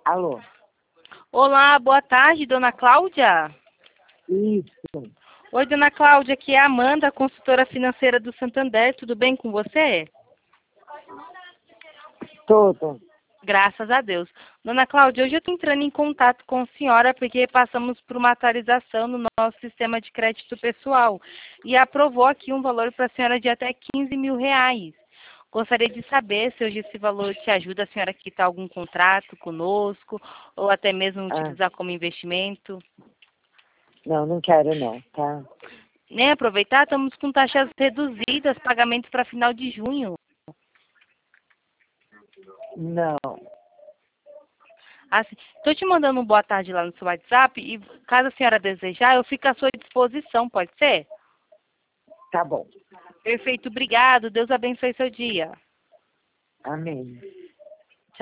Alô? Olá, boa tarde, dona Cláudia. Isso. Oi, dona Cláudia, aqui é a Amanda, consultora financeira do Santander. Tudo bem com você? Tudo. Graças a Deus. Dona Cláudia, hoje eu estou entrando em contato com a senhora porque passamos por uma atualização no nosso sistema de crédito pessoal e aprovou aqui um valor para a senhora de até 15 mil reais. Gostaria de saber se hoje esse valor te ajuda a senhora a quitar algum contrato conosco ou até mesmo utilizar como investimento. Não, não quero não, tá? Nem aproveitar, estamos com taxas reduzidas, pagamentos para final de junho. Não. Estou te mandando um boa tarde lá no seu WhatsApp e, caso a senhora desejar, eu fico à sua disposição, pode ser? Tá bom. Perfeito, obrigado. Deus abençoe seu dia. Amém.